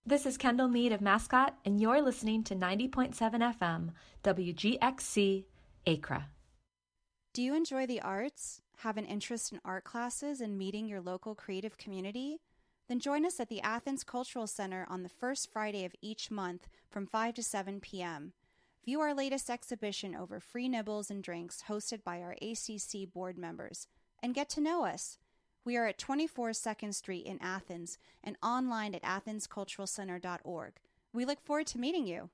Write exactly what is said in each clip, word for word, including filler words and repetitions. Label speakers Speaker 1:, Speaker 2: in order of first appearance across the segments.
Speaker 1: This is Kendall Mead of Mascot, and you're listening to ninety point seven F M, W G X C, Acra.
Speaker 2: Do you enjoy the arts, have an interest in art classes, and meeting your local creative community? Then join us at the Athens Cultural Center on the first Friday of each month from five to seven p.m. View our latest exhibition over free nibbles and drinks hosted by our A C C board members, and get to know us. We are at twenty-four second Street in Athens and online at athens cultural center dot org. We look forward to meeting you.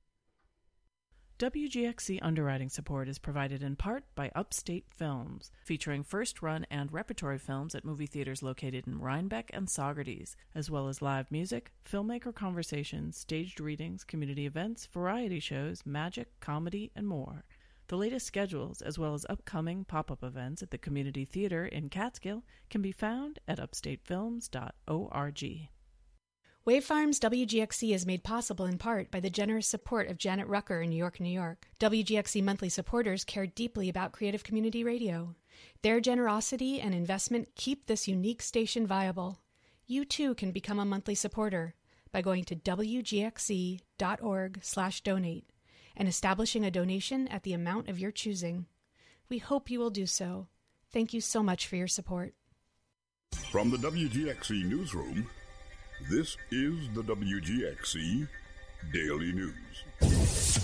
Speaker 3: W G X C underwriting support is provided in part by Upstate Films, featuring first-run and repertory films at movie theaters located in Rhinebeck and Saugerties, as well as live music, filmmaker conversations, staged readings, community events, variety shows, magic, comedy, and more. The latest schedules, as well as upcoming pop-up events at the Community Theater in Catskill, can be found at upstate films dot org.
Speaker 4: Wave Farms W G X C is made possible in part by the generous support of Janet Rucker in New York, New York. W G X C monthly supporters care deeply about creative community radio. Their generosity and investment keep this unique station viable. You too can become a monthly supporter by going to w g x c dot org slash donate and establishing a donation at the amount of your choosing. We hope you will do so. Thank you so much for your support.
Speaker 5: From the W G X C Newsroom, this is the W G X C Daily News.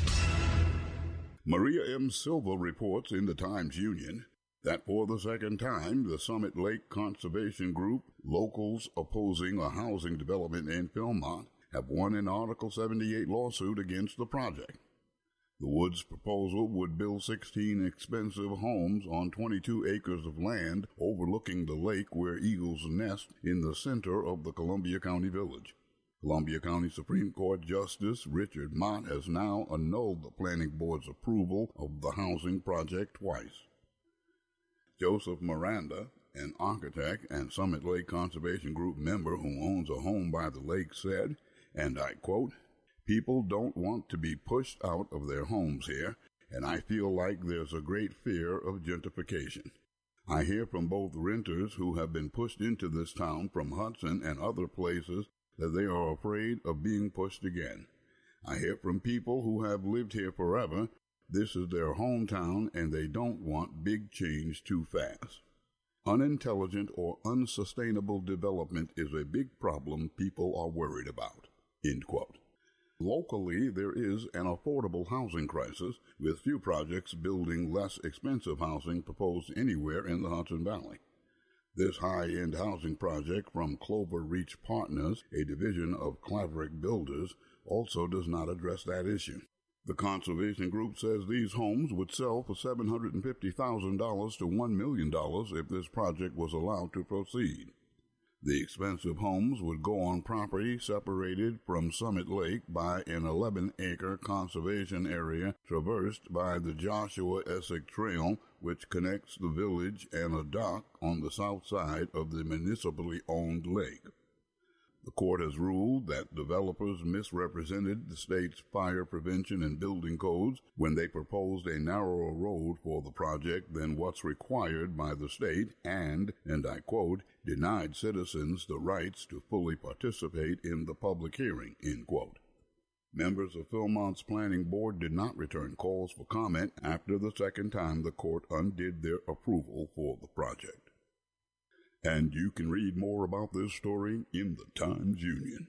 Speaker 5: Maria M. Silva reports in the Times-Union that for the second time, the Summit Lake Conservation Group, locals opposing a housing development in Philmont, have won an Article seventy-eight lawsuit against the project. The Woods proposal would build sixteen expensive homes on twenty-two acres of land overlooking the lake where eagles nest in the center of the Columbia County village. Columbia County Supreme Court Justice Richard Mott has now annulled the Planning Board's approval of the housing project twice. Joseph Miranda, an architect and Summit Lake Conservation Group member who owns a home by the lake, said, and I quote, "People don't want to be pushed out of their homes here, and I feel like there's a great fear of gentrification. I hear from both renters who have been pushed into this town from Hudson and other places that they are afraid of being pushed again. I hear from people who have lived here forever. This is their hometown, and they don't want big change too fast. Unintelligent or unsustainable development is a big problem people are worried about." End quote. Locally, there is an affordable housing crisis, with few projects building less expensive housing proposed anywhere in the Hudson Valley. This high-end housing project from Clover Reach Partners, a division of Claverick Builders, also does not address that issue. The conservation group says these homes would sell for seven hundred fifty thousand dollars to one million dollars if this project was allowed to proceed. The expensive homes would go on property separated from Summit Lake by an eleven-acre conservation area traversed by the Joshua Essex Trail, which connects the village and a dock on the south side of the municipally owned lake. The court has ruled that developers misrepresented the state's fire prevention and building codes when they proposed a narrower road for the project than what's required by the state and, and I quote, denied citizens the rights to fully participate in the public hearing, end quote. Members of Philmont's planning board did not return calls for comment after the second time the court undid their approval for the project. And you can read more about this story in the Times-Union.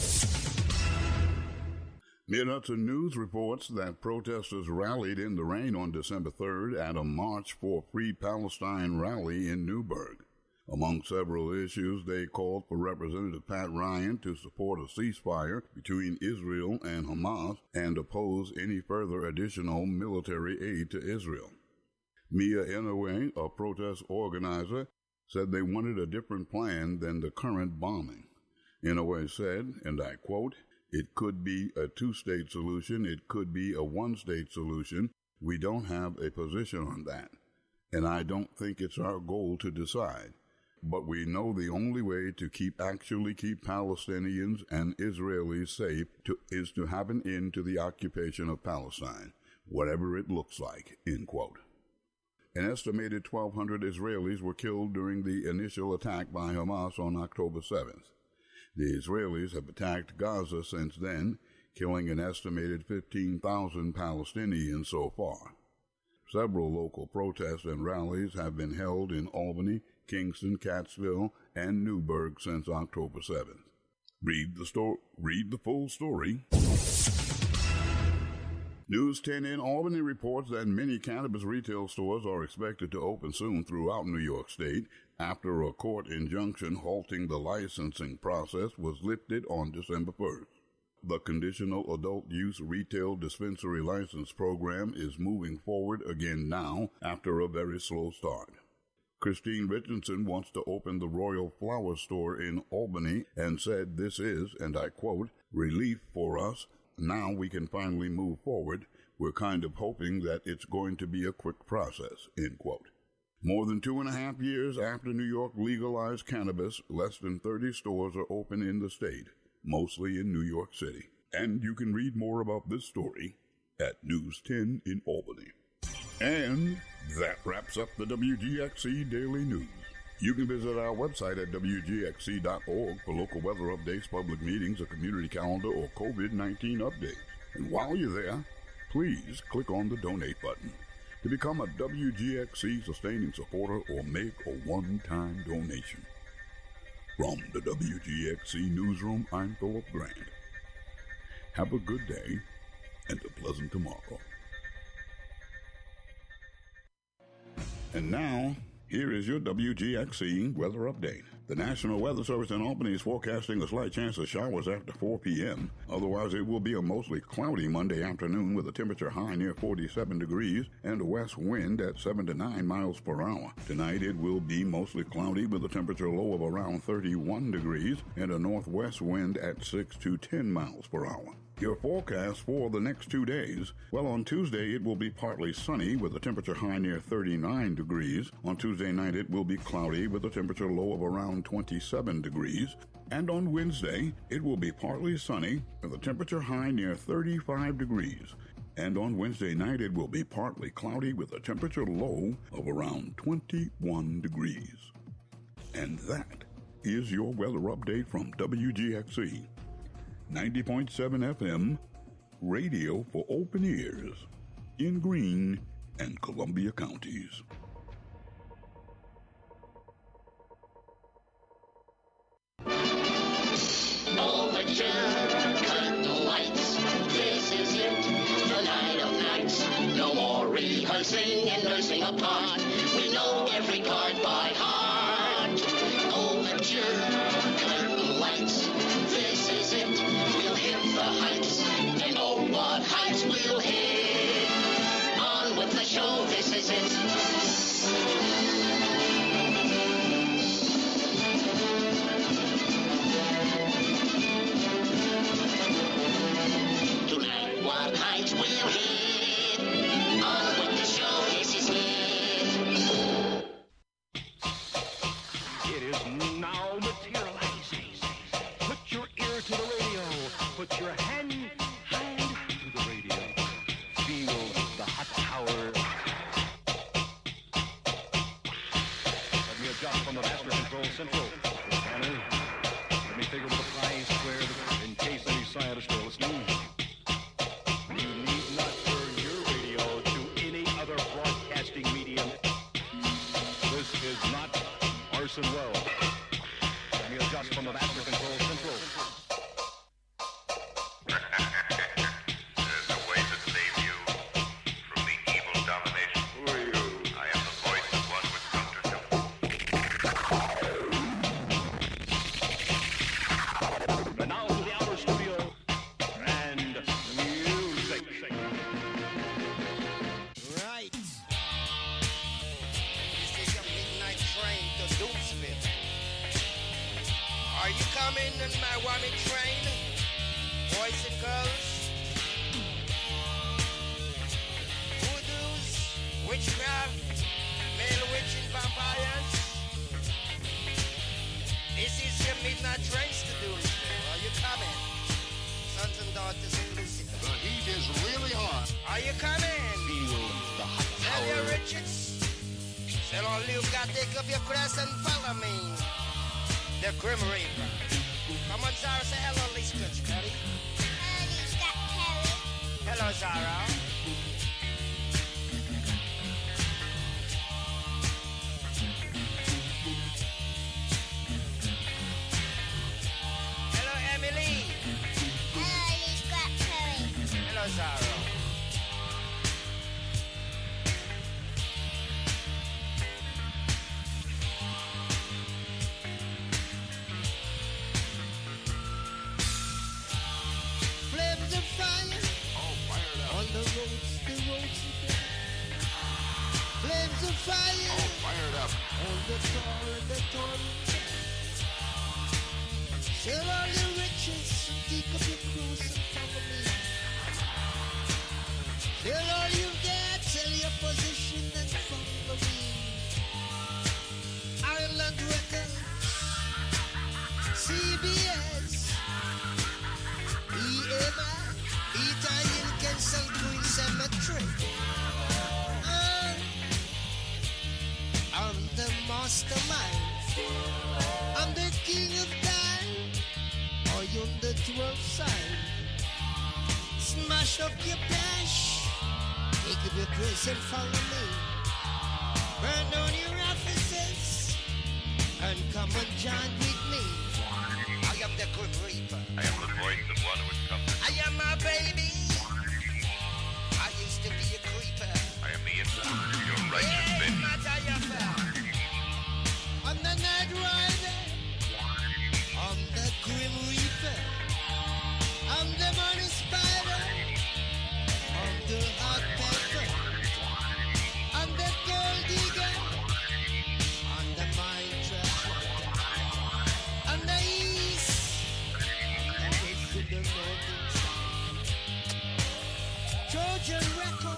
Speaker 5: Mid-Hudson News reports that protesters rallied in the rain on December third at a March for Free Palestine rally in Newburgh. Among several issues, they called for Representative Pat Ryan to support a ceasefire between Israel and Hamas and oppose any further additional military aid to Israel. Mia Inouye, a protest organizer, said they wanted a different plan than the current bombing. Inouye said, and I quote, "It could be a two-state solution, it could be a one-state solution. We don't have a position on that, and I don't think it's our goal to decide. But we know the only way to keep actually keep Palestinians and Israelis safe to, is to have an end to the occupation of Palestine, whatever it looks like," end quote. An estimated twelve hundred Israelis were killed during the initial attack by Hamas on October seventh. The Israelis have attacked Gaza since then, killing an estimated fifteen thousand Palestinians so far. Several local protests and rallies have been held in Albany, Kingston, Cattsville, and Newburgh since October seventh. Read the sto- read the full story. News ten in Albany reports that many cannabis retail stores are expected to open soon throughout New York State after a court injunction halting the licensing process was lifted on December first. The Conditional Adult Use Retail Dispensary License Program is moving forward again now after a very slow start. Christine Richardson wants to open the Royal Flower Store in Albany and said this is, and I quote, relief for us. Now we can finally move forward. We're kind of hoping that it's going to be a quick process, end quote. More than two and a half years after New York legalized cannabis, less than thirty stores are open in the state, mostly in New York City. And you can read more about this story at News ten in Albany. And that wraps up the W G X C Daily News. You can visit our website at W G X C dot org for local weather updates, public meetings, a community calendar, or COVID nineteen updates. And while you're there, please click on the donate button to become a W G X C sustaining supporter or make a one-time donation. From the W G X C Newsroom, I'm Philip Grant. Have a good day and a pleasant tomorrow. And now, here is your W G X C weather update. The National Weather Service in Albany is forecasting a slight chance of showers after four p.m. Otherwise, it will be a mostly cloudy Monday afternoon with a temperature high near forty-seven degrees and a west wind at seven to nine miles per hour. Tonight, it will be mostly cloudy with a temperature low of around thirty-one degrees and a northwest wind at six to ten miles per hour. Your forecast for the next two days. Well, on Tuesday, it will be partly sunny with a temperature high near thirty-nine degrees. On Tuesday night, it will be cloudy with a temperature low of around twenty-seven degrees. And on Wednesday, it will be partly sunny with a temperature high near thirty-five degrees. And on Wednesday night, it will be partly cloudy with a temperature low of around twenty-one degrees. And that is your weather update from W G X C. ninety point seven F M, radio for open ears, in Greene and Columbia counties.
Speaker 6: Overture, cut the lights, this is it, the night of nights. No more rehearsing and nursing a part, we know every card by heart. Overture, cut the lights, this is it, we'll hit the heights, and oh what heights we'll hit. On with the show, this is it. Tonight what heights we'll hit. On with the show, this is it.
Speaker 7: It is now materializing. Put your ear to the radio. Put your hand, hand to the radio. Feel the hot power. Let me adjust from the master control central. Scanner. Let me figure with the pi squared in case any scientists are listening. You need not turn your radio to any other broadcasting medium. This is not Orson Welles. Let me adjust from the master control central.
Speaker 8: There's a way to save you from the evil domination. Who are you? I am the voice of one with countertone.
Speaker 7: And now to the outer studio and music.
Speaker 9: Right. This is your midnight train to Dukesville. Are you coming in my Wami train? Boys and girls? Voodoos, witchcraft, male witch and vampires? This is your midnight trains to Dukesville. Are you coming? Sons and daughters of Lucifer.
Speaker 8: The heat is really hot.
Speaker 9: Are you coming?
Speaker 7: Feel the hot
Speaker 9: Tell you,
Speaker 7: power.
Speaker 9: Richards. Tell all you've got, take up your cross and follow me. The Grim Reaper. Come on, Zara, say hello, Lee Scratch Perry.
Speaker 10: Hello, Lee Scratch Perry.
Speaker 9: Hello, Zara. Hello, Emily.
Speaker 10: Hello, Lee Scratch Perry.
Speaker 9: Hello, Zara.
Speaker 11: Flames of fire.
Speaker 7: All fired up.
Speaker 11: On the roads, the roads again. Flames of fire.
Speaker 7: All fired up.
Speaker 11: On the torrent, the torrent. Sell all your riches and take up your cross and follow me. Sell all you get, sell your position and follow me. Ireland Records, C B S, E M I, Italian Kensal Green Cemetery. Uh, I'm the mastermind. I'm the king of time. Are you on the twelfth side? Smash up your dash. Take up your cross and follow me. Burn down your offices and come and join with me.
Speaker 9: I am the Grim Reaper.
Speaker 8: I am the voice of one who is coming.
Speaker 9: I am my baby. I used to be a creeper.
Speaker 8: I am the influence of your righteous
Speaker 9: Yeah,
Speaker 8: vengeance.
Speaker 9: my diaphragm.
Speaker 11: I'm the Night Rider. I'm the Grim Reaper. I'm the Money Spider. I'm the Hot Pepper. I'm the Gold Digger. I'm the Mind Trap. I'm the East. I'm the West to the Northern Side. Trojan Record.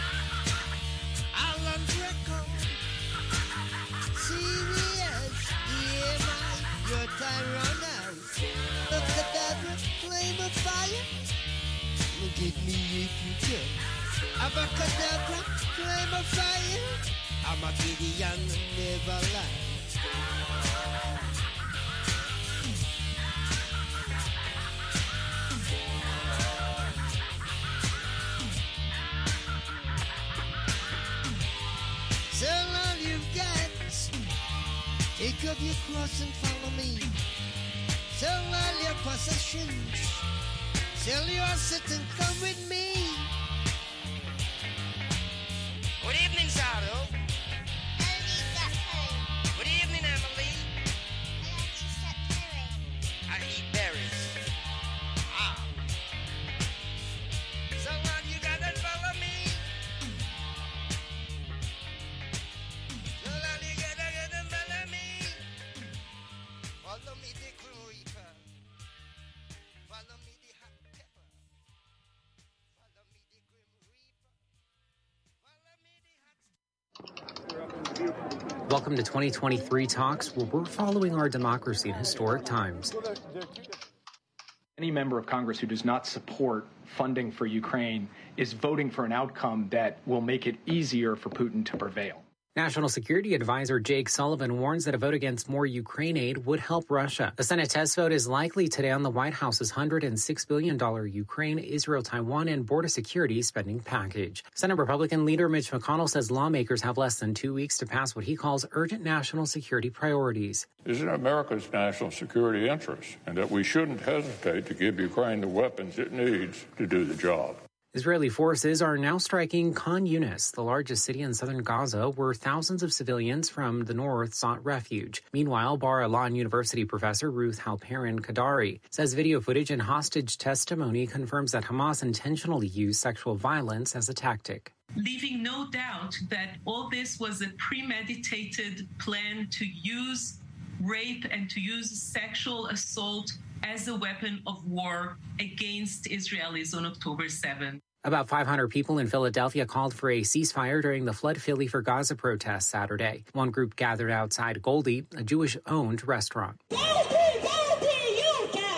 Speaker 11: Alan Record. Serious, yeah, man, your time run out. Look at that flame of fire. Look at me if you can. Abracadabra, flame of fire. I'm a Gideon, never lie. Sell all you've got. Take up your cross and follow me. Sell all your possessions. Sell your asset and come with me.
Speaker 9: Good evening, Zaro.
Speaker 10: Hello, Lee Scratch Perry.
Speaker 9: Good evening, Emily.
Speaker 10: Hello, Lee Scratch Perry.
Speaker 9: I eat berries. Ah. So what you gotta follow me? So what you gotta gotta follow me? Follow me, the Grim Reaper. Follow me, the Hot Pepper. Follow me, the Grim Reaper. Follow me, the Hot.
Speaker 12: Welcome to twenty twenty-three Talks, where we're following our democracy in historic times.
Speaker 13: Any member of Congress who does not support funding for Ukraine is voting for an outcome that will make it easier for Putin to prevail.
Speaker 12: National Security Advisor Jake Sullivan warns that a vote against more Ukraine aid would help Russia. The Senate test vote is likely today on the White House's one hundred six billion dollars Ukraine, Israel, Taiwan, and border security spending package. Senate Republican leader Mitch McConnell says lawmakers have less than two weeks to pass what he calls urgent national security priorities.
Speaker 14: Is in America's national security interest, and that we shouldn't hesitate to give Ukraine the weapons it needs to do the job.
Speaker 12: Israeli forces are now striking Khan Yunis, the largest city in southern Gaza, where thousands of civilians from the north sought refuge. Meanwhile, Bar-Ilan University professor Ruth Halperin Kadari says video footage and hostage testimony confirms that Hamas intentionally used sexual violence as a tactic.
Speaker 15: Leaving no doubt that all this was a premeditated plan to use rape and to use sexual assault as a weapon of war against Israelis on October seventh.
Speaker 12: About five hundred people in Philadelphia called for a ceasefire during the Flood Philly for Gaza protests Saturday. One group gathered outside Goldie, a Jewish-owned restaurant.
Speaker 16: Goldie, Goldie, you get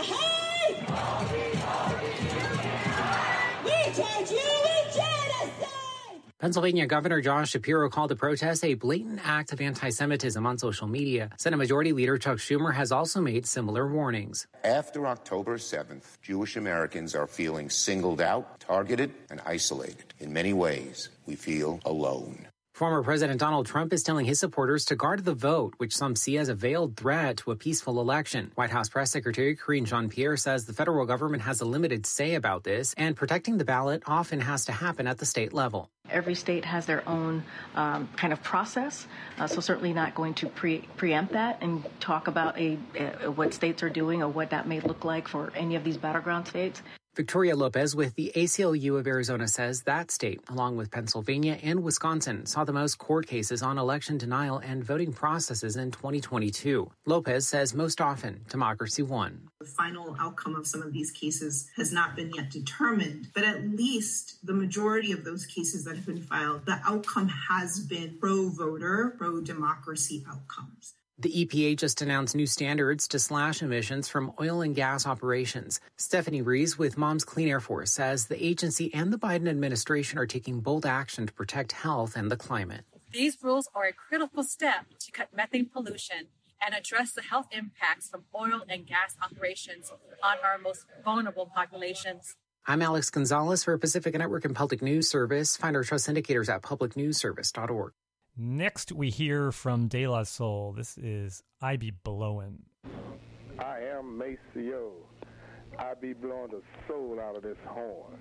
Speaker 16: high! We charge you with genocide!
Speaker 12: Pennsylvania Governor Josh Shapiro called the protest a blatant act of anti-Semitism on social media. Senate Majority Leader Chuck Schumer has also made similar warnings.
Speaker 17: After October seventh, Jewish Americans are feeling singled out, targeted, and isolated. In many ways, we feel alone.
Speaker 12: Former President Donald Trump is telling his supporters to guard the vote, which some see as a veiled threat to a peaceful election. White House Press Secretary Karine Jean-Pierre says the federal government has a limited say about this, and protecting the ballot often has to happen at the state level.
Speaker 18: Every state has their own um, kind of process, uh, so certainly not going to pre- preempt that and talk about a, a what states are doing or what that may look like for any of these battleground states.
Speaker 12: Victoria Lopez with the A C L U of Arizona says that state, along with Pennsylvania and Wisconsin, saw the most court cases on election denial and voting processes in twenty twenty-two. Lopez says most often, democracy won.
Speaker 19: The final outcome of some of these cases has not been yet determined, but at least the majority of those cases that have been filed, the outcome has been pro-voter, pro-democracy outcomes.
Speaker 12: The E P A just announced new standards to slash emissions from oil and gas operations. Stephanie Rees with Moms Clean Air Force says the agency and the Biden administration are taking bold action to protect health and the climate.
Speaker 20: These rules are a critical step to cut methane pollution and address the health impacts from oil and gas operations on our most vulnerable populations.
Speaker 12: I'm Alex Gonzalez for Pacifica Network and Public News Service. Find our trust indicators at public news service dot org.
Speaker 21: Next, we hear from De La Soul. This is I Be Blowin'.
Speaker 22: I am Maceo. I be blowing the soul out of this horn.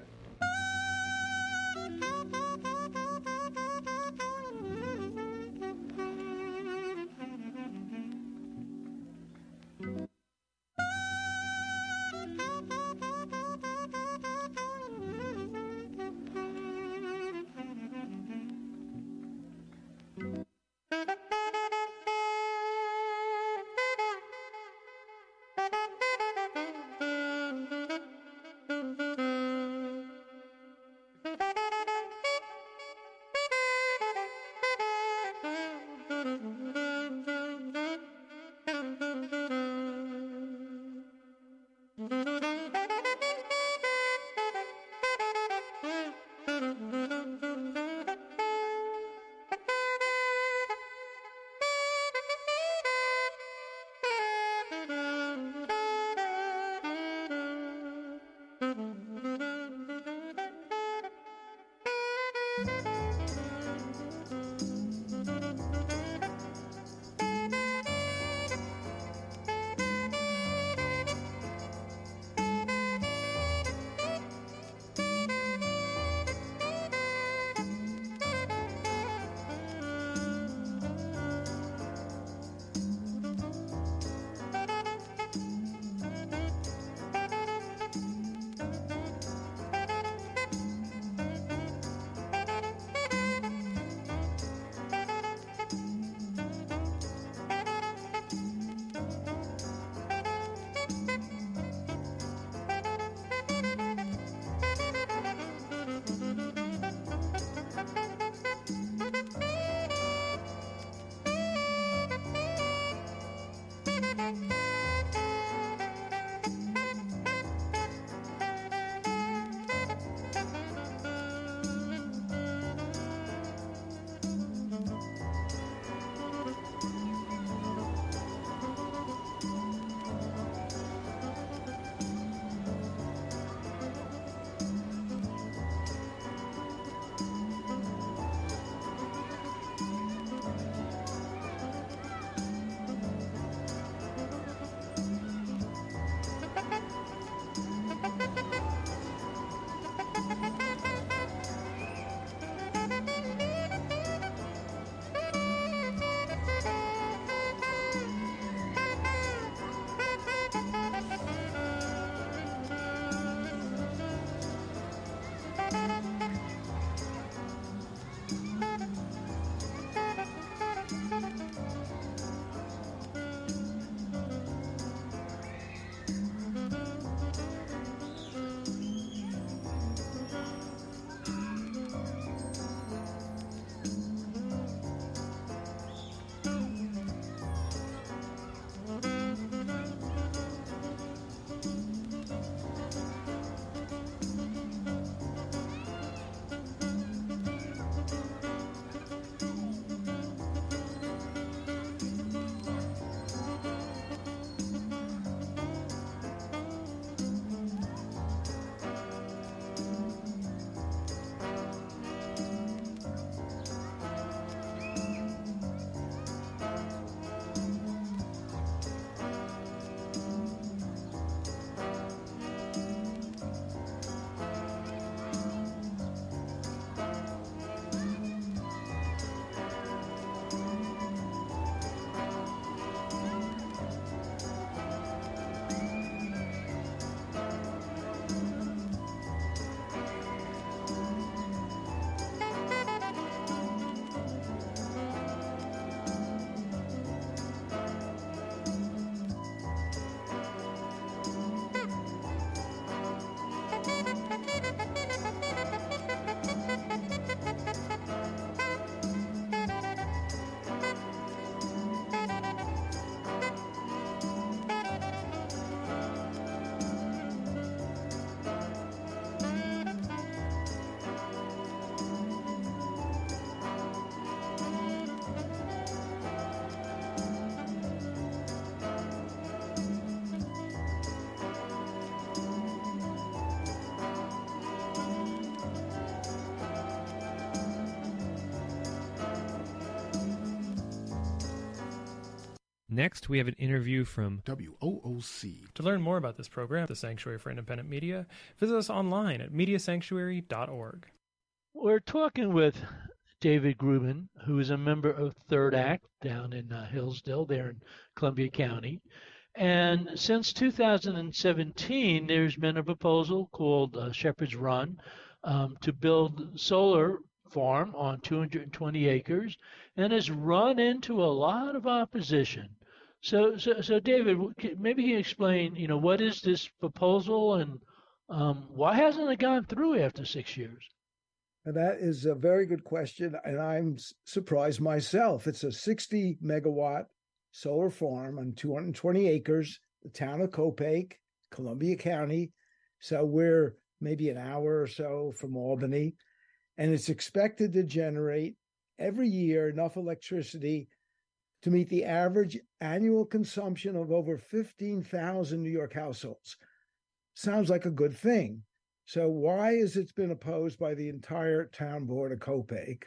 Speaker 1: Next, we have an interview from
Speaker 2: W O O C.
Speaker 21: To learn more about this program, the Sanctuary for Independent Media, visit us online at media sanctuary dot org.
Speaker 23: We're talking with David Grubin, who is a member of Third Act down in uh, Hillsdale, there in Columbia County. And since two thousand seventeen, there's been a proposal called uh, Shepherd's Run um, to build solar farm on two hundred twenty acres, and has run into a lot of opposition. So, so, so David, maybe you can explain, you know, what is this proposal, and um, why hasn't it gone through after six years?
Speaker 24: That is a very good question, and I'm surprised myself. It's a sixty megawatt solar farm on two hundred twenty acres, the town of Copac, Columbia County. So we're maybe an hour or so from Albany, and it's expected to generate every year enough electricity to meet the average annual consumption of over fifteen thousand New York households. Sounds like a good thing. So why has it been opposed by the entire town board of Copac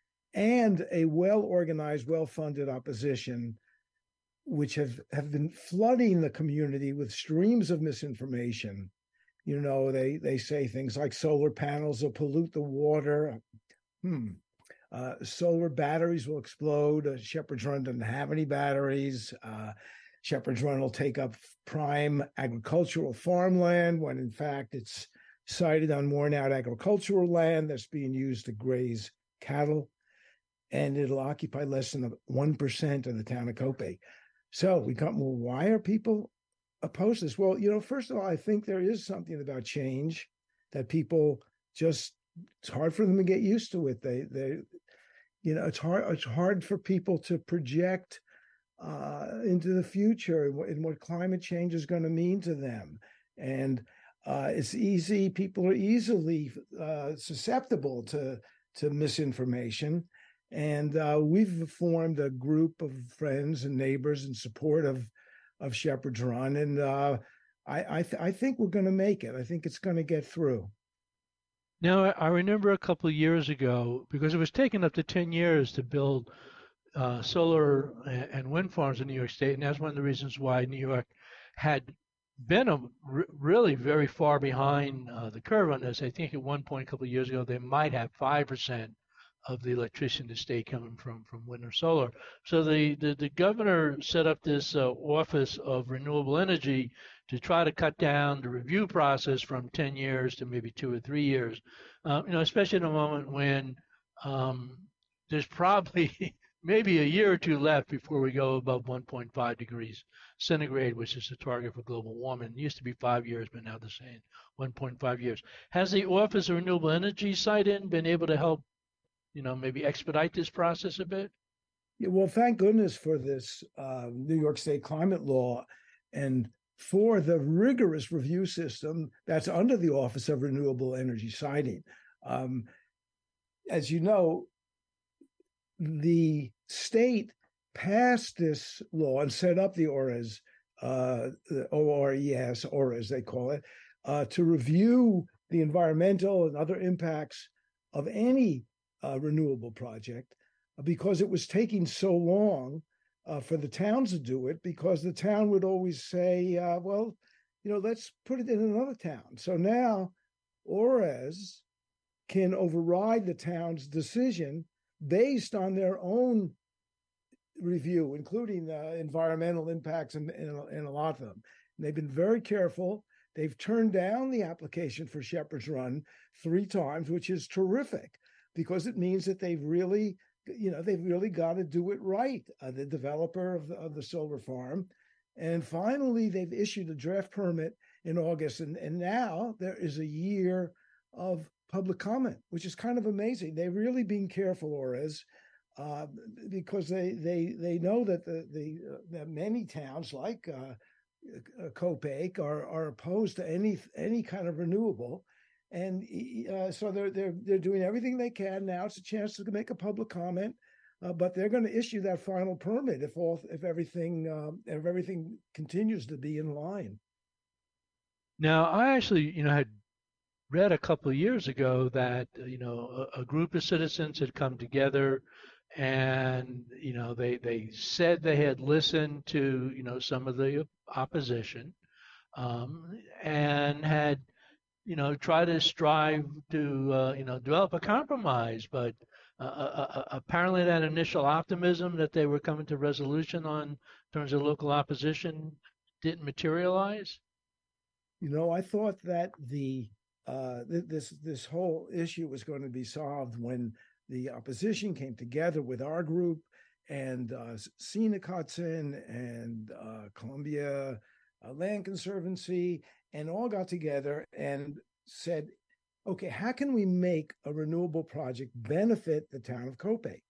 Speaker 24: and a well-organized, well-funded opposition, which have, have been flooding the community with streams of misinformation? You know, they, they say things like solar panels will pollute the water. Hmm. Uh, solar batteries will explode. Uh, Shepherd's Run doesn't have any batteries. Uh, Shepherd's Run will take up prime agricultural farmland when, in fact, it's sited on worn out agricultural land that's being used to graze cattle. And it'll occupy less than one percent of the town of Copac. So we come, well, why are people opposed to this? Well, you know, first of all, I think there is something about change that people just, it's hard for them to get used to it. They, they, you know, it's hard, it's hard for people to project uh, into the future and what, and what climate change is going to mean to them. And uh, it's easy, people are easily uh, susceptible to, to misinformation. And uh, we've formed a group of friends and neighbors in support of, of Shepherd's Run. And uh, I, I, th- I think we're going to make it. I think it's going to get through.
Speaker 23: Now, I remember a couple of years ago, because it was taking up to ten years to build uh, solar and wind farms in New York State, and that's one of the reasons why New York had been a, r- really very far behind uh, the curve on this. I think at one point a couple of years ago, they might have five percent of the electricity in the state coming from, from wind or solar. So the, the, the governor set up this uh, Office of Renewable Energy to try to cut down the review process from ten years to maybe two or three years, uh, you know, especially in a moment when um, there's probably maybe a year or two left before we go above one point five degrees centigrade, which is the target for global warming. It used to be five years, but now they're saying one point five years. Has the Office of Renewable Energy site-in been able to help, you know, maybe expedite this process a bit?
Speaker 24: Yeah, well, thank goodness for this uh, New York State climate law and for the rigorous review system that's under the Office of Renewable Energy siting. Um, as you know, the state passed this law and set up the O R E S, uh, the O R E S, O R E S they call it, uh, to review the environmental and other impacts of any uh, renewable project, because it was taking so long uh, for the towns to do it, because the town would always say, uh, well, you know, let's put it in another town. So now O R E S can override the town's decision based on their own review, including uh, environmental impacts and, and, and a lot of them. And they've been very careful. They've turned down the application for Shepherd's Run three times, which is terrific, because it means that they've really, you know, they've really got to do it right, uh, the developer of the, of the solar farm. And finally, they've issued a draft permit in August. And, and now there is a year of public comment, which is kind of amazing. They're really being careful, O R E S, uh, because they they they know that the the uh, that many towns like uh, uh, Copac are are opposed to any any kind of renewable. And uh, so they're they're they're doing everything they can. Now it's a chance to make a public comment, uh, but they're going to issue that final permit if all if everything uh, if everything continues to be in line.
Speaker 23: Now, I actually, you know, had read a couple of years ago that, you know, a, a group of citizens had come together and you know they they said they had listened to you know some of the opposition, um, and had you know tried to strive to uh, you know develop a compromise, but uh, uh, uh, apparently that initial optimism that they were coming to resolution on in terms of local opposition didn't materialize.
Speaker 24: You know, I thought that the uh, th- this this whole issue was going to be solved when the opposition came together with our group and uh, Scenic Hudson and uh, Columbia uh, Land Conservancy, and all got together and said, okay, how can we make a renewable project benefit the town of Copiague?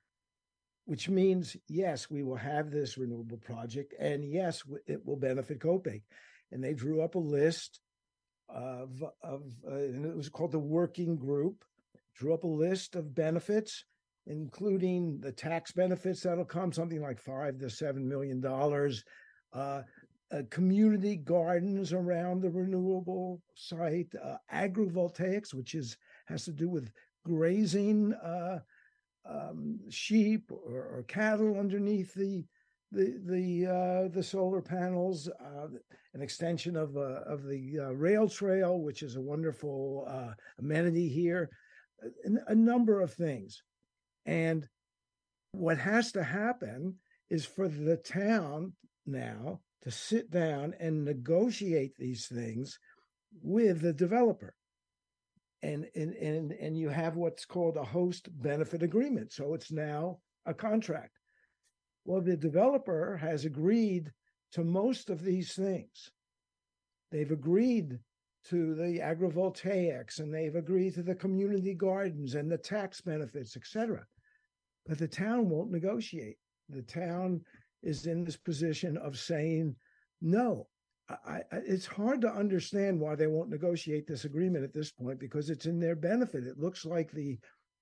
Speaker 24: Which means, yes, we will have this renewable project, and yes, it will benefit Copiague. And they drew up a list of, of uh, and it was called the working group, drew up a list of benefits, including the tax benefits that'll come, something like five to seven million dollars, uh, uh, community gardens around the renewable site, uh, agrivoltaics, which is has to do with grazing uh, um, sheep or, or cattle underneath the the the uh, the solar panels, uh, an extension of uh, of the uh, rail trail, which is a wonderful uh, amenity here, a, a number of things. And what has to happen is for the town now to sit down and negotiate these things with the developer. And and and and you have what's called a host benefit agreement. So it's now a contract. Well, the developer has agreed to most of these things. They've agreed to the agrivoltaics, and they've agreed to the community gardens and the tax benefits, et cetera. But the town won't negotiate. The town is in this position of saying, no. I, I, it's hard to understand why they won't negotiate this agreement at this point, because it's in their benefit. It looks like the,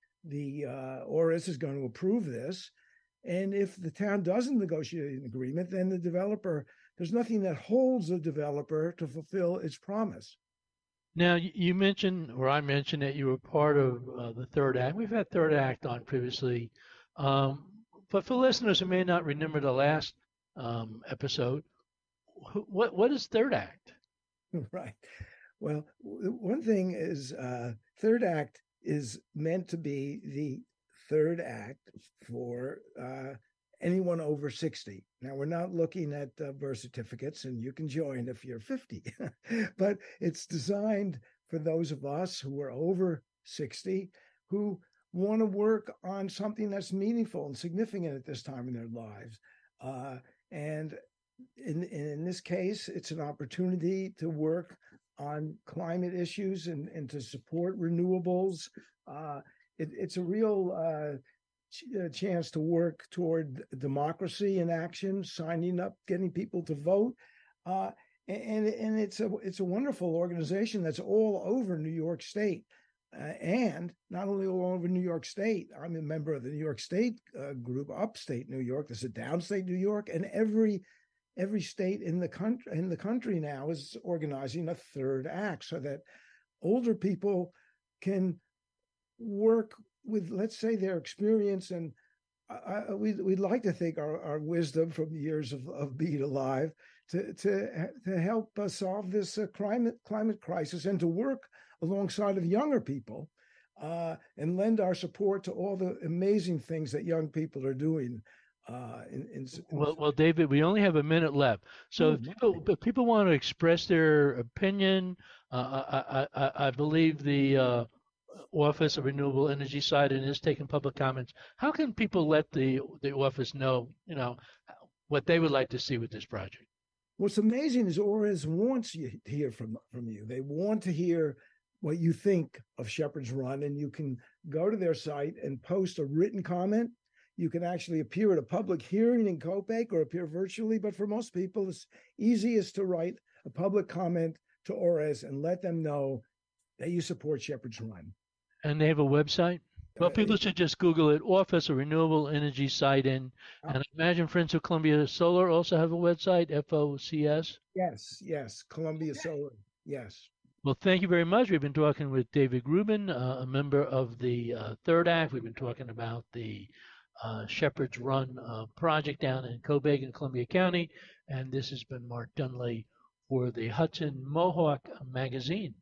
Speaker 24: the uh, O R S is going to approve this. And if the town doesn't negotiate an agreement, then the developer, there's nothing that holds the developer to fulfill its promise.
Speaker 23: Now, you mentioned, or I mentioned, that you were part of uh, the Third Act. We've had Third Act on previously. Um, but for listeners who may not remember the last um, episode, what what is Third Act?
Speaker 24: Right. Well, one thing is uh, Third Act is meant to be the third act for uh, anyone over sixty. Now, we're not looking at uh, birth certificates, and you can join if you're fifty, but it's designed for those of us who are over sixty who want to work on something that's meaningful and significant at this time in their lives. Uh, and in, in this case, it's an opportunity to work on climate issues and, and to support renewables. Uh, It, it's a real uh, ch- chance to work toward democracy in action, signing up, getting people to vote, uh, and and it's a it's a wonderful organization that's all over New York State, uh, and not only all over New York State. I'm a member of the New York State uh, group, upstate New York. There's a downstate New York, and every every state in the country in the country now is organizing a third act so that older people can work with, let's say, their experience, and I, we, we'd like to think our, our wisdom from years of, of being alive to to to help uh, solve this uh, climate climate crisis, and to work alongside of younger people uh, and lend our support to all the amazing things that young people are doing. Uh, in, in, in
Speaker 23: well, well, David, we only have a minute left. So
Speaker 24: Oh,
Speaker 23: if people, if people want to express their opinion, uh, I, I, I believe the uh, Office of Renewable Energy side and is taking public comments. How can people let the the office know, you know, what they would like to see with this project?
Speaker 24: What's amazing is O R S wants you to hear from from you. They want to hear what you think of Shepherd's Run, and you can go to their site and post a written comment. You can actually appear at a public hearing in Copiague or appear virtually, but for most people, it's easiest to write a public comment to O R S and let them know that you support Shepherd's Run.
Speaker 23: And they have a website? Well, people should just Google it, Office of Renewable Energy Site-In. And I imagine Friends of Columbia Solar also have a website, F O C S?
Speaker 24: Yes, yes, Columbia Solar, yes.
Speaker 23: Well, thank you very much. We've been talking with David Rubin, uh, a member of the uh, Third Act. We've been talking about the uh, Shepherd's Run uh, project down in Cobain and Columbia County. And this has been Mark Dunley for the Hudson Mohawk Magazine.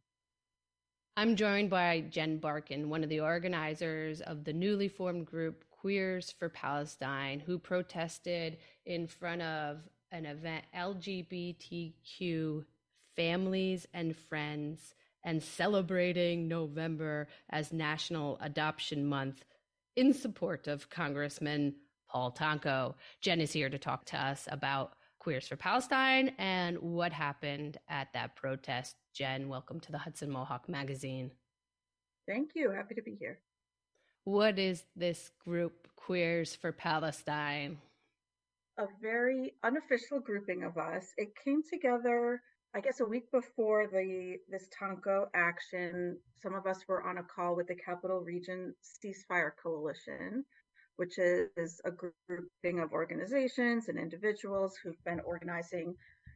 Speaker 2: I'm joined by Jen Barkin, one of the organizers of the newly formed group Queers for Palestine, who protested in front of an event, L G B T Q Families and Friends, and celebrating November as National Adoption Month in support of Congressman Paul Tonko. Jen is here to talk to us about Queers for Palestine and what happened at that protest. Jen, welcome to the Hudson Mohawk Magazine.
Speaker 3: Thank you. Happy to be here.
Speaker 2: What is this group, Queers for Palestine?
Speaker 3: A very unofficial grouping of us. It came together, I guess, a week before the this Tonko action. Some of us were on a call with the Capital Region Ceasefire Coalition, which is a grouping of organizations and individuals who've been organizing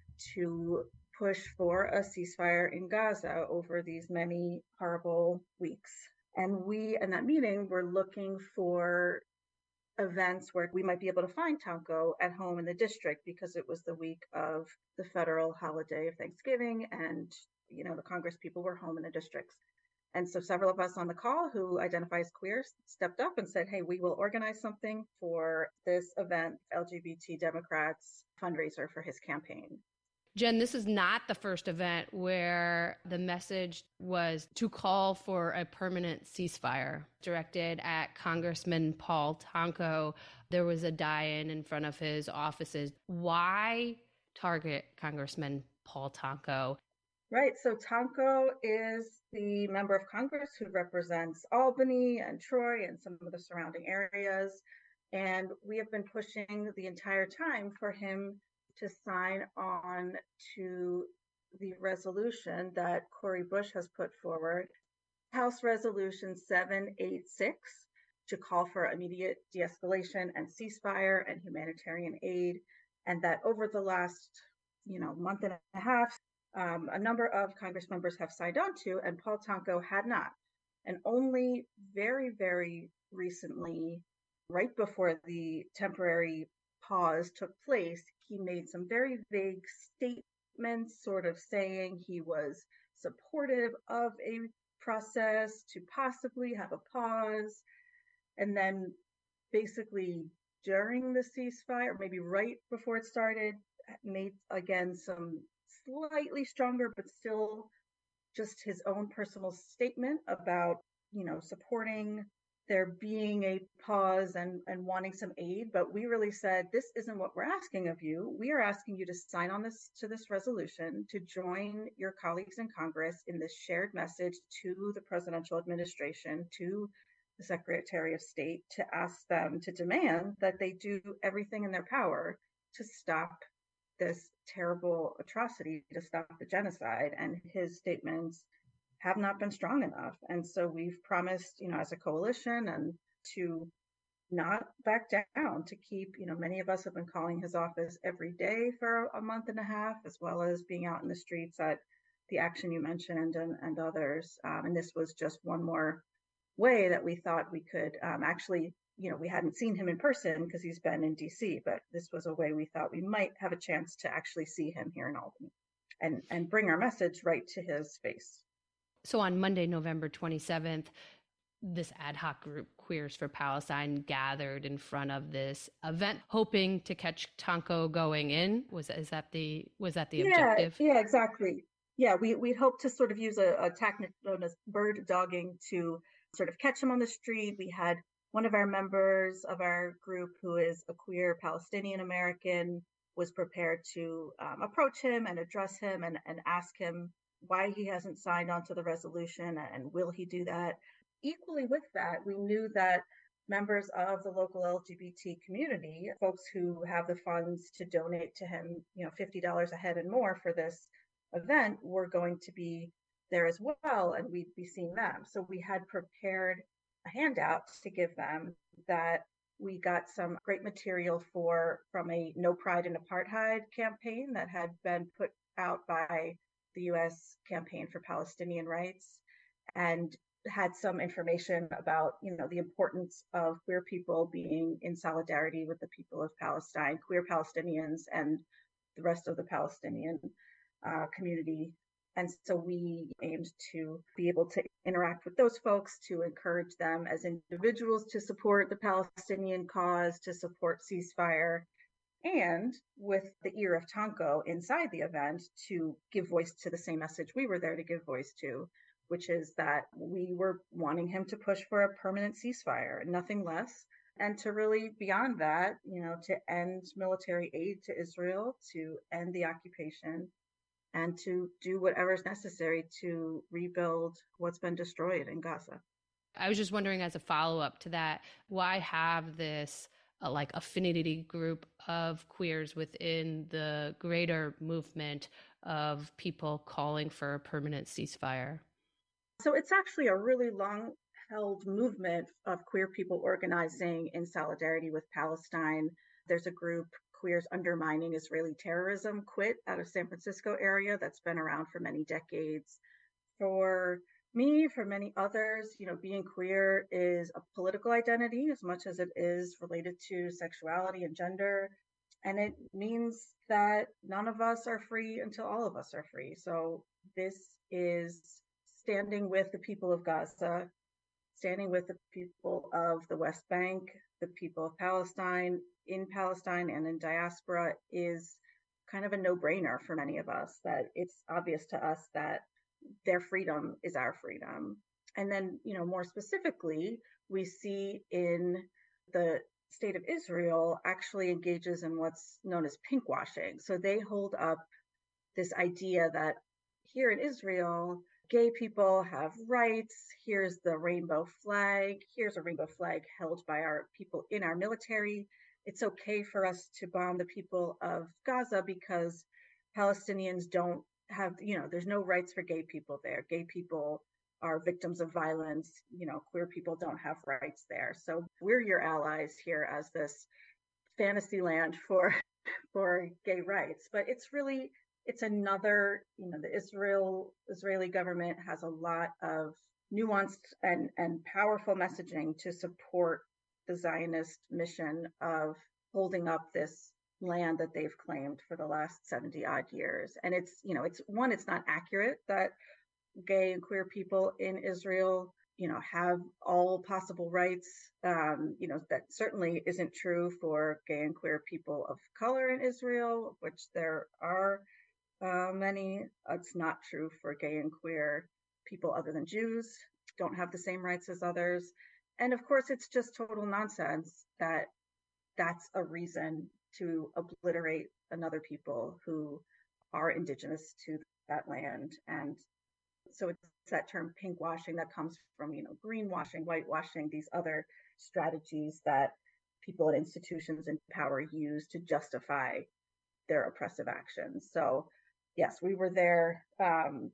Speaker 3: to push for a ceasefire in Gaza over these many horrible weeks. And we, in that meeting, were looking for events where we might be able to find Tonko at home in the district, because it was the week of the federal holiday of Thanksgiving, and, you know, the Congress people were home in the districts. And so several of us on the call who identify as queers stepped up and said, hey, we will organize something for this event, L G B T Democrats fundraiser for his campaign.
Speaker 2: Jen, this is not the first event where the message was to call for a permanent ceasefire directed at Congressman Paul Tonko. There was a die-in in front of his offices. Why target Congressman Paul Tonko?
Speaker 3: Right. So Tonko is the member of Congress who represents Albany and Troy and some of the surrounding areas. And we have been pushing the entire time for him to sign on to the resolution that Cori Bush has put forward, House Resolution seven eighty-six, to call for immediate de-escalation and ceasefire and humanitarian aid. And that over the last, you know, month and a half, um, a number of Congress members have signed on to, and Paul Tonko had not. And only very, very recently, right before the temporary pause took place, he made some very vague statements, sort of saying he was supportive of a process to possibly have a pause. And then basically during the ceasefire, or maybe right before it started, made again some slightly stronger, but still just his own personal statement about, you know, supporting there being a pause and, and wanting some aid. But we really said, this isn't what we're asking of you. We are asking you to sign on this to this resolution, to join your colleagues in Congress in this shared message to the presidential administration, to the Secretary of State, to ask them to demand that they do everything in their power to stop this terrible atrocity, to stop the genocide. And his statements have not been strong enough. And so we've promised, you know, as a coalition, and to not back down, to keep, you know, many of us have been calling his office every day for a month and a half, as well as being out in the streets at the action you mentioned and, and others. Um, and this was just one more way that we thought we could um, actually, you know, we hadn't seen him in person because he's been in D C, but this was a way we thought we might have a chance to actually see him here in Albany and, and bring our message right to his face.
Speaker 2: So on Monday, November twenty-seventh, this ad hoc group, Queers for Palestine, gathered in front of this event, hoping to catch Tonko going in. Was is that the was that the
Speaker 3: yeah,
Speaker 2: objective?
Speaker 3: Yeah, exactly. Yeah, we we hope to sort of use a, a tactic known as bird dogging to sort of catch him on the street. We had one of our members of our group, who is a queer Palestinian American, was prepared to um, approach him and address him and, and ask him why he hasn't signed on to the resolution and will he do that. Equally with that, we knew that members of the local L G B T community, folks who have the funds to donate to him, you know, fifty dollars a head and more for this event, were going to be there as well, and we'd be seeing them. So we had prepared a handout to give them that we got some great material for from a No Pride in Apartheid campaign that had been put out by the U S Campaign for Palestinian Rights. And had some information about, you know, the importance of queer people being in solidarity with the people of Palestine, queer Palestinians, and the rest of the Palestinian uh, community. And so we aimed to be able to interact with those folks, to encourage them as individuals to support the Palestinian cause, to support ceasefire, and with the ear of Tonko inside the event to give voice to the same message we were there to give voice to, which is that we were wanting him to push for a permanent ceasefire, nothing less. And to really, beyond that, you know, to end military aid to Israel, to end the occupation, and to do whatever is necessary to rebuild what's been destroyed in Gaza.
Speaker 2: I was just wondering, as a follow-up to that, why have this uh, like affinity group of queers within the greater movement of people calling for a permanent ceasefire?
Speaker 3: So it's actually a really long-held movement of queer people organizing in solidarity with Palestine. There's a group, Queers Undermining Israeli Terrorism, QUIT, out of San Francisco area, that's been around for many decades. For me, for many others, you know, being queer is a political identity as much as it is related to sexuality and gender. And it means that none of us are free until all of us are free. So this is standing with the people of Gaza, standing with the people of the West Bank, the people of Palestine, in Palestine and in diaspora, is kind of a no-brainer for many of us, that it's obvious to us that their freedom is our freedom. And then, you know, more specifically, we see in the state of Israel actually engages in what's known as pinkwashing. So they hold up this idea that here in Israel, gay people have rights. Here's the rainbow flag. Here's a rainbow flag held by our people in our military. It's okay for us to bomb the people of Gaza because Palestinians don't have, you know, there's no rights for gay people there. Gay people are victims of violence. You know, queer people don't have rights there. So we're your allies here as this fantasy land for, for gay rights. But it's really, it's another, you know, the Israel Israeli government has a lot of nuanced and, and powerful messaging to support the Zionist mission of holding up this land that they've claimed for the last seventy odd years. And it's, you know, it's one, it's not accurate that gay and queer people in Israel, you know, have all possible rights. Um, you know, that certainly isn't true for gay and queer people of color in Israel, which there are uh, many. It's not true for gay and queer people other than Jews, don't have the same rights as others. And of course, it's just total nonsense that that's a reason to obliterate another people who are indigenous to that land. And so it's that term pinkwashing that comes from, you know, greenwashing, whitewashing, these other strategies that people and institutions in power use to justify their oppressive actions. So yes, we were there um,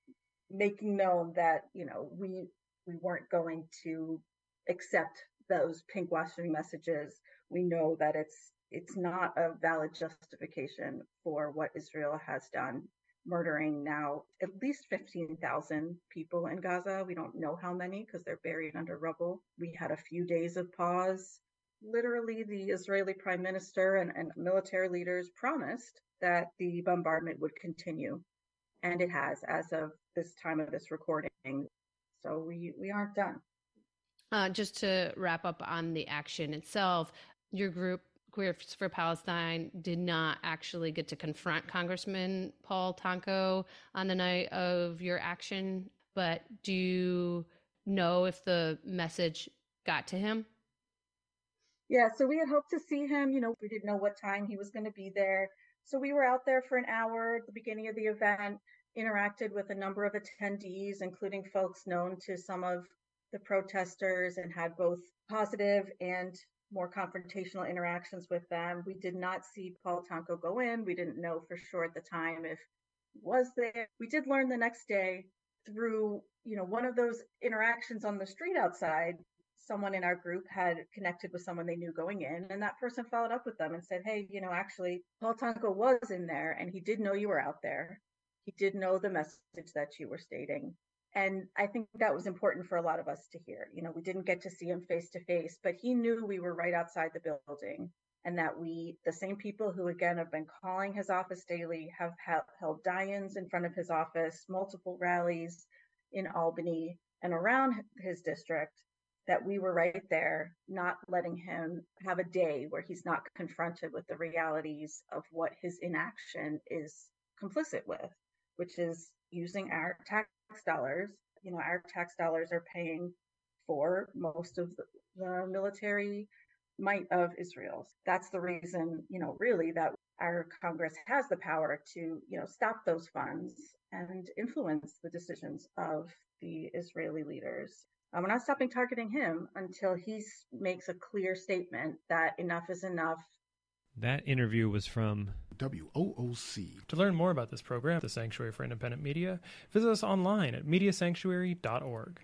Speaker 3: making known that, you know, we we weren't going to accept those pinkwashing messages. We know that it's it's not a valid justification for what Israel has done, murdering now at least fifteen thousand people in Gaza. We don't know how many because they're buried under rubble. We had a few days of pause. Literally, the Israeli prime minister and, and military leaders promised that the bombardment would continue. And it has, as of this time of this recording. So we, we aren't done.
Speaker 2: Uh, just to wrap up on the action itself, your group, Queers for Palestine, did not actually get to confront Congressman Paul Tonko on the night of your action, but do you know if the message got to him?
Speaker 3: Yeah, so we had hoped to see him. You know, we didn't know what time he was going to be there. So we were out there for an hour at the beginning of the event, interacted with a number of attendees, including folks known to some of the protesters, and had both positive and more confrontational interactions with them. We did not see Paul Tonko go in. We didn't know for sure at the time if he was there. We did learn the next day through, you know, one of those interactions on the street outside, someone in our group had connected with someone they knew going in, and that person followed up with them and said, hey, you know, actually, Paul Tonko was in there and he did know you were out there. He did know the message that you were stating. And I think that was important for a lot of us to hear. You know, we didn't get to see him face to face, but he knew we were right outside the building, and that we, the same people who, again, have been calling his office daily, have ha- held die-ins in front of his office, multiple rallies in Albany and around his district, that we were right there, not letting him have a day where he's not confronted with the realities of what his inaction is complicit with, which is using our tax dollars. You know, our tax dollars are paying for most of the, the military might of Israel. That's the reason, you know, really that our Congress has the power to, you know, stop those funds and influence the decisions of the Israeli leaders. Uh, we're not stopping targeting him until he makes a clear statement that enough is enough.
Speaker 1: That interview was from
Speaker 4: W O O C.
Speaker 21: To learn more about this program, the Sanctuary for Independent Media, visit us online at media sanctuary dot org.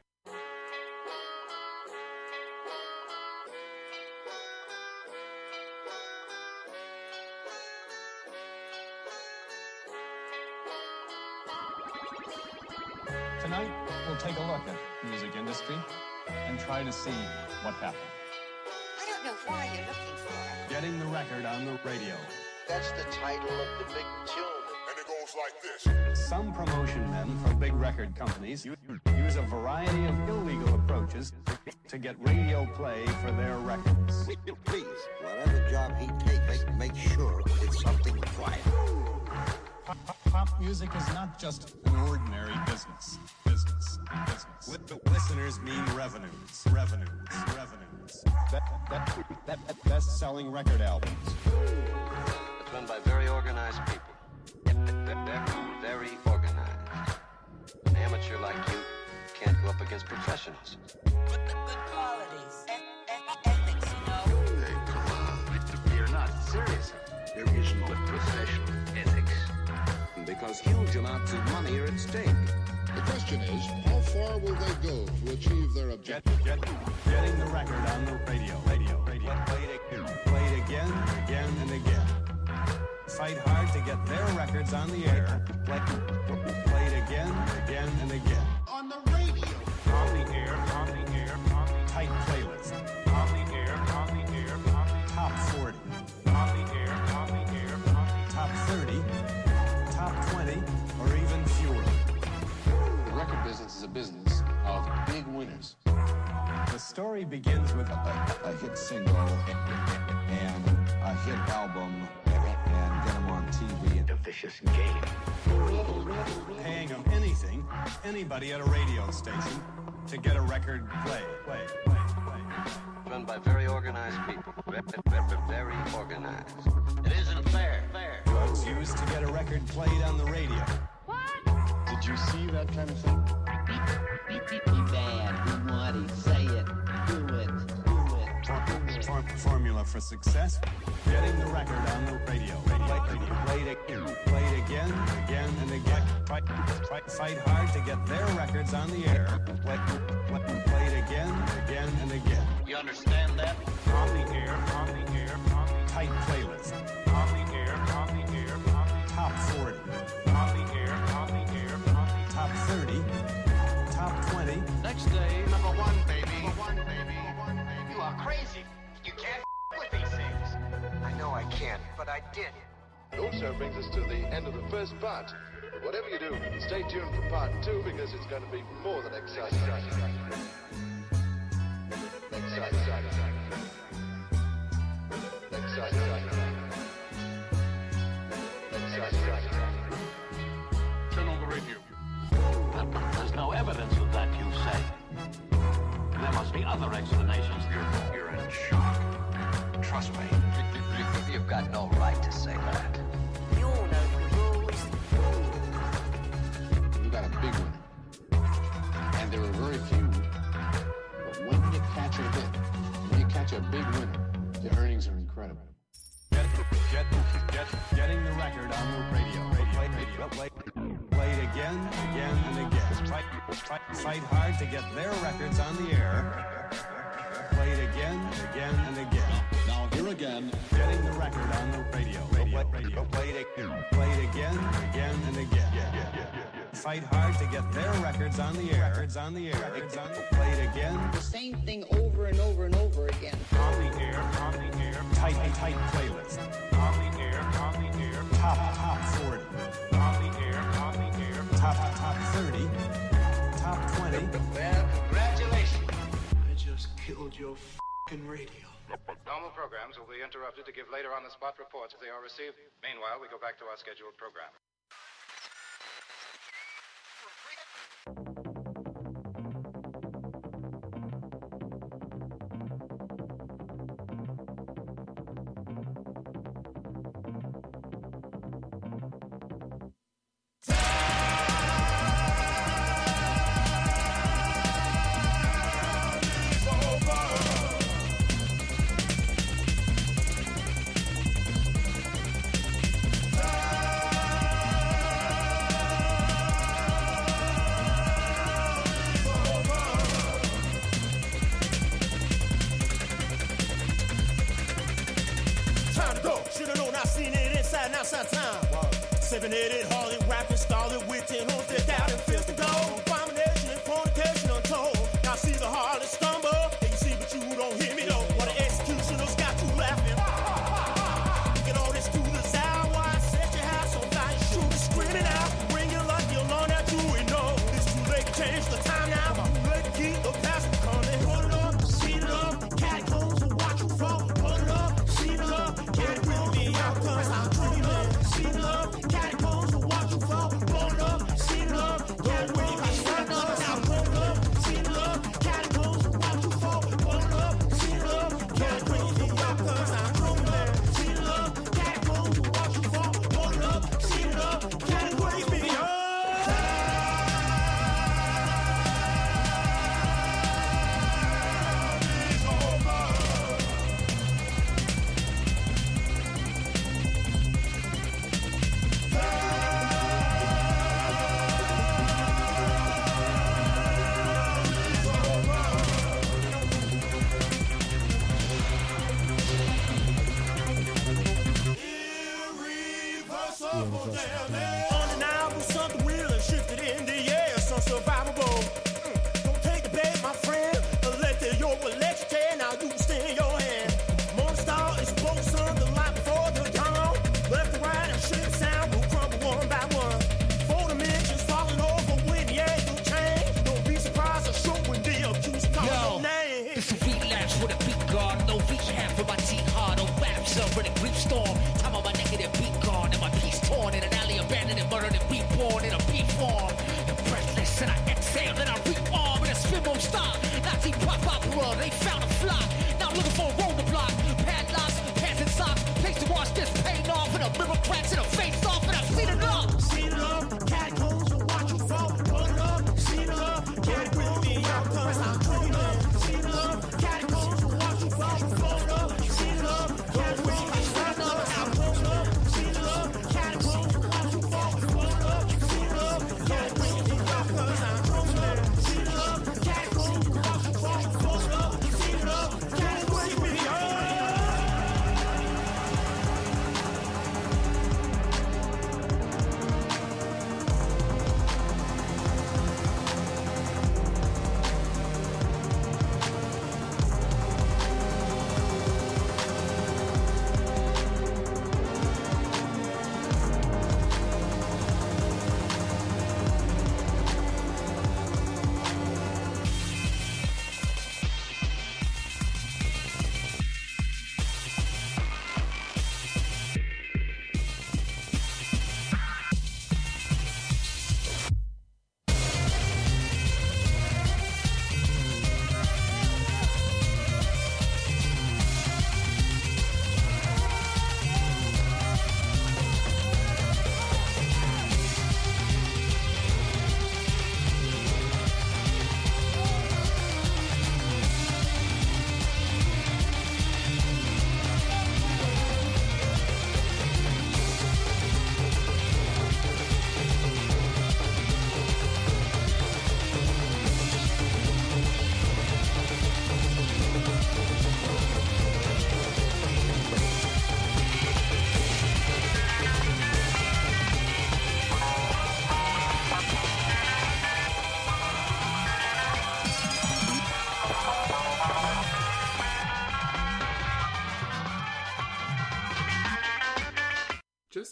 Speaker 5: Tonight, we'll take a look at the music industry and try to see what happened.
Speaker 6: I don't know why you're looking for it.
Speaker 5: Getting the record on the radio.
Speaker 6: That's the title of the big tune.
Speaker 8: And it goes like this.
Speaker 5: Some promotion men for big record companies use a variety of illegal approaches to get radio play for their records.
Speaker 6: Please, whatever job he takes, make sure it's something quiet.
Speaker 5: Pop, pop music is not just an ordinary business. Business. Business. Listeners mean revenues. Revenues. Revenues. That, that, that, that best-selling record albums.
Speaker 6: It's run by very organized people. They're very organized. An amateur like you can't go up against professionals. Good qualities. Ethics, you know.
Speaker 8: Hey, come on. You're not serious. There is no professional ethics.
Speaker 6: Because huge amounts of money are at stake.
Speaker 4: The question is, how far will they go to achieve their objective?
Speaker 5: Get, get, getting the record on the radio. Radio. Radio. Play it, play it again, again, and again. Fight hard to get their records on the air. Play, play it again, again, and again.
Speaker 4: On the radio.
Speaker 5: On the air, on the air, on the tight playlist. On the air, on the air, on the top forty. On the air, on the air, on the top thirty. Top twenty, or even fewer.
Speaker 4: The record business is a business of big winners.
Speaker 5: The story begins with a,
Speaker 4: a, a hit single and a hit album and get them on T V.
Speaker 8: A vicious game.
Speaker 5: Paying them anything, anybody at a radio station, to get a record play. Play, play, play.
Speaker 6: Run by very organized people. Very organized. It isn't fair. Fair.
Speaker 5: Drugs used to get a record played on the radio.
Speaker 6: What?
Speaker 4: Did you see that kind of thing?
Speaker 7: Be bad, be naughty, say it, do it, do it.
Speaker 5: For, for, formula for success: getting the record on the radio. Radio, radio. Play it, play it again, again, and again. Fight, fight, fight hard to get their records on the air. Play, play, play it again, again, and again.
Speaker 6: You understand that?
Speaker 5: On the air, on the air, on the tight playlist. On the air, on the air, on the top forty. On the air, on the air, on the top thirty. Top twenty.
Speaker 6: Next day, number one, baby. Number one, baby. You are crazy. You can't with these things. I know I can't, but I did.
Speaker 22: It also brings us to the end of the first part. But whatever you do, stay tuned for part two because it's going to be more than exciting. Exciting. Exciting. Exciting.
Speaker 8: Turn on the radio.
Speaker 6: There's no evidence of that, you say. There must be other explanations.
Speaker 8: You're, you're in shock. Trust me.
Speaker 6: You've got no right to say that.
Speaker 7: You know the rules.
Speaker 4: You got a big winner. And there are very few. But when you catch a hit, when you catch a big winner, the earnings are incredible.
Speaker 5: Get, get, get, getting the record on the radio. Radio, radio. Play, play it again, again, and again. Fight, fight, fight hard to get their records on the air. Play it again, again, and again.
Speaker 4: Now here again,
Speaker 5: getting the record on the radio. Radio, radio. radio. Play it, play it again, again, and again. Yeah, yeah, yeah, yeah. Fight hard to get their records on the air. Records on the air. Records on the Play it again.
Speaker 7: The same thing over and over and over again.
Speaker 5: On the air, on the air. Tight, tight playlist. On the air, on the air. Top, top forty. On the air, on the air. Top, top thirty. Top twenty.
Speaker 6: Well, congratulations.
Speaker 5: I just killed your f***ing radio.
Speaker 9: Normal programs will be interrupted to give later on the spot reports if they are received. Meanwhile, we go back to our scheduled program.
Speaker 10: Seven-headed, Harley, rapping, scarlet, wit, and horns, they're down and filth and gold. Abomination and fornication untold. Now see the harlot stumble, and you see, but you don't hear me though. What the executioners got you laughing. Get all this to the sound, why I set your house on fire, shoot it, screaming out, bring your luck, you'll learn that you ain't know. It's too late to change the time now, too late to keep the past from coming. Put it up, see it up, catacombs will watch you fall. Put it up, see it up, get it with me, out cause I'm dreaming. See it up. Undeniable, something real and shifted in the air, unsurvivable. Mm. Don't take the bait, my friend. Let the your electric now you stay in your hand. Morning star is both sun, the light before the dawn. Left and right and shit sound will crumble one by one. Four dimensions falling over when the angle change. Don't be surprised or show when the accused call your name.
Speaker 11: It's a relapse with a beat guard, no rehab for my teeth hard, no raps over the grief storm. Time on my negative beat guard and my peace torn in an alley, abandoned and murdered and reborn in a beat form. And breathless and I exhale and I rearm and a spin won't stop. Nazi pop opera, they found a fly. Now looking for a roll to block. Padlocks, pants and socks, place to wash this pain off and a mirror cracks and a face off and I've seen it up.
Speaker 10: Seen it up, catacombs will watch you fall. Put it up, seen it up, get it with me, out cause I'm dreaming. Seen it up, catacombs will watch you fall. Put it up, seen it up, get it with me, out cause I'm dreaming. Seen it up, catacombs will watch you fall. Put it up, seen it up, get it with me, out cause I'm dreaming. Seen it up, catacombs will watch you fall. Put it up,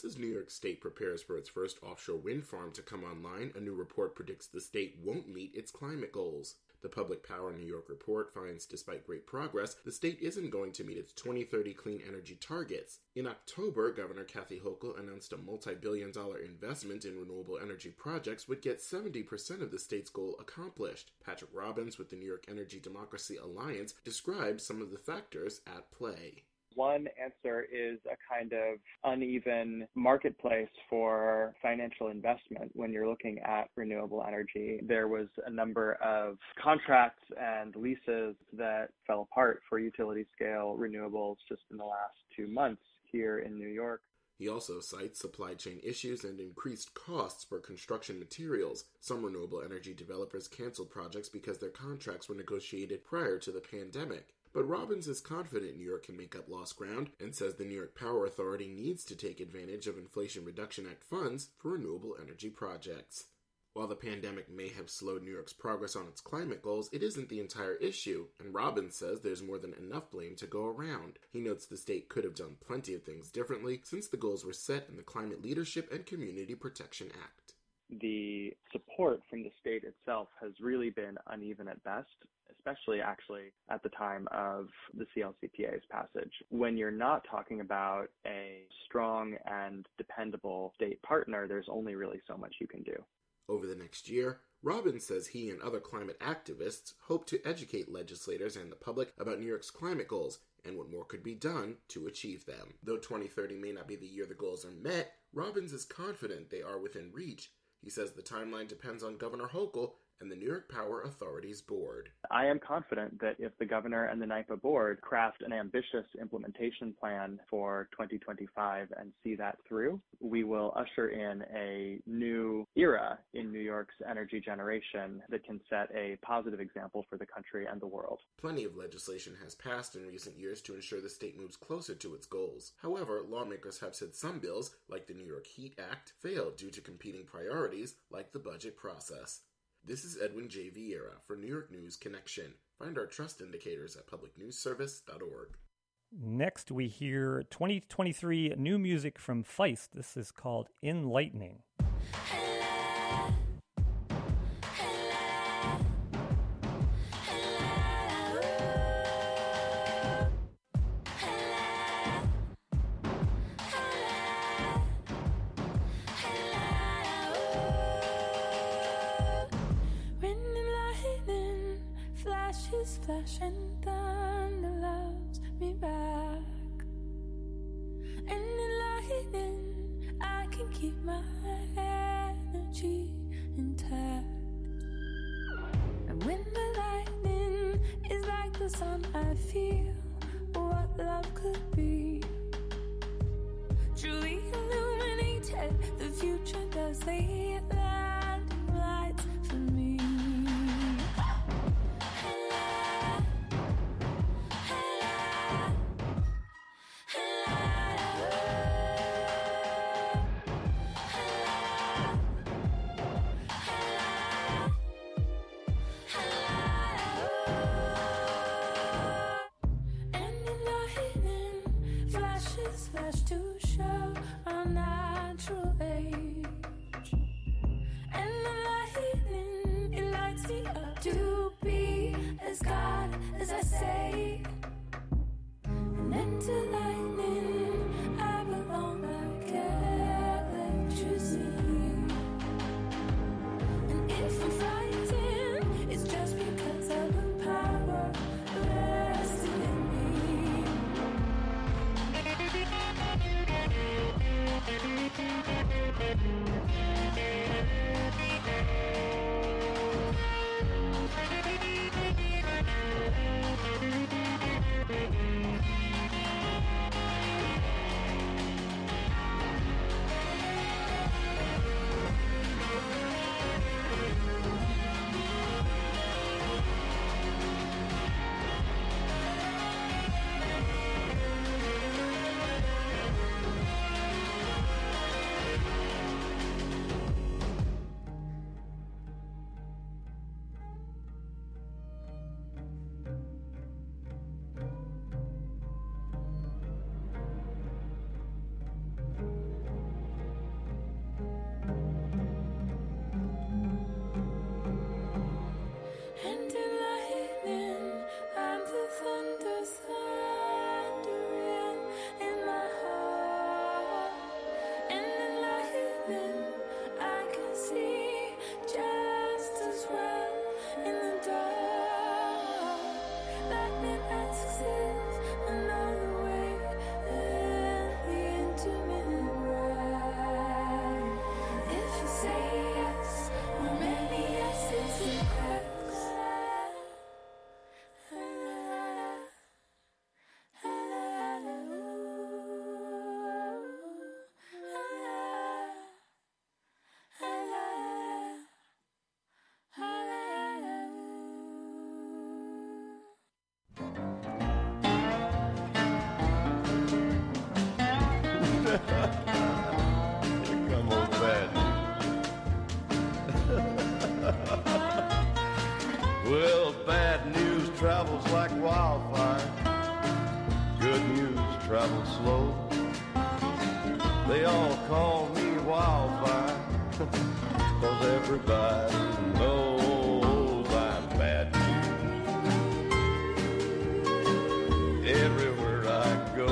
Speaker 13: as New York State prepares for its first offshore wind farm to come online, a new report predicts the state won't meet its climate goals. The Public Power New York report finds, despite great progress, the state isn't going to meet its twenty thirty clean energy targets. In October, Governor Kathy Hochul announced a multi-billion dollar investment in renewable energy projects would get seventy percent of the state's goal accomplished. Patrick Robbins with the New York Energy Democracy Alliance describes some of the factors at play.
Speaker 14: One answer is a kind of uneven marketplace for financial investment when you're looking at renewable energy. There was a number of contracts and leases that fell apart for utility scale renewables just in the last two months here in New York.
Speaker 13: He also cites supply chain issues and increased costs for construction materials. Some renewable energy developers canceled projects because their contracts were negotiated prior to the pandemic. But Robbins is confident New York can make up lost ground and says the New York Power Authority needs to take advantage of Inflation Reduction Act funds for renewable energy projects. While the pandemic may have slowed New York's progress on its climate goals, it isn't the entire issue, and Robbins says there's more than enough blame to go around. He notes the state could have done plenty of things differently since the goals were set in the Climate Leadership and Community Protection Act.
Speaker 14: The support from the state itself has really been uneven at best, especially actually at the time of the C L C P A's passage. When you're not talking about a strong and dependable state partner, there's only really so much you can do.
Speaker 13: Over the next year, Robbins says he and other climate activists hope to educate legislators and the public about New York's climate goals and what more could be done to achieve them. Though twenty thirty may not be the year the goals are met, Robbins is confident they are within reach. He says the timeline depends on Governor Hochul and the New York Power Authority's board.
Speaker 14: I am confident that if the governor and the NYPA board craft an ambitious implementation plan for twenty twenty-five and see that through, we will usher in a new era in New York's energy generation that can set a positive example for the country and the world.
Speaker 13: Plenty of legislation has passed in recent years to ensure the state moves closer to its goals. However, lawmakers have said some bills, like the New York Heat Act, failed due to competing priorities like the budget process. This is Edwin J. Vieira for New York News Connection. Find our trust indicators at public news service dot org.
Speaker 15: Next, we hear twenty twenty-three new music from Feist. This is called Enlightening.
Speaker 16: Flash and thunder loves me back, and in lightning I can keep my energy intact. And when the lightning is like the sun, I feel what love could be. Truly illuminated, the future does lead landing lights for me. Flash to show our natural age.
Speaker 17: like wildfire. Good news travels slow. They all call me wildfire, 'cause everybody knows I'm bad news. Everywhere I go,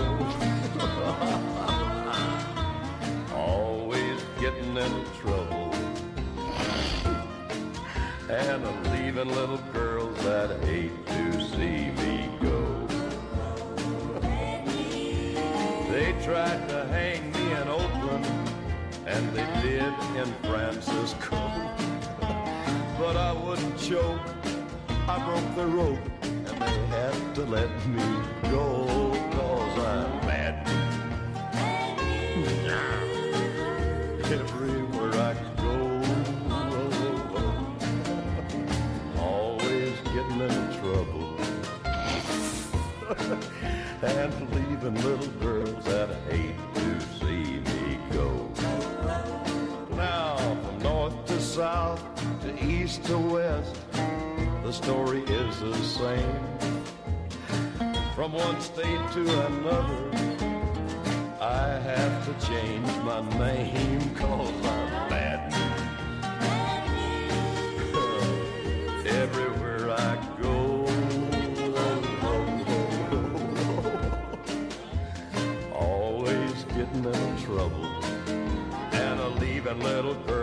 Speaker 17: always getting in trouble, and I'm leaving little girls that hate to see me go. They tried to hang me in Oakland, and they did in Francisco, but I wouldn't choke. I broke the rope, and they had to let me go, 'cause I'm mad. Everywhere I go, always getting in trouble, and leaving little girls that hate to see me go. Now, from north to south, to east to west, the story is the same. From one state to another, I have to change my name, 'cause I'm bad. Everywhere I go, always getting in trouble, and a leaving little girl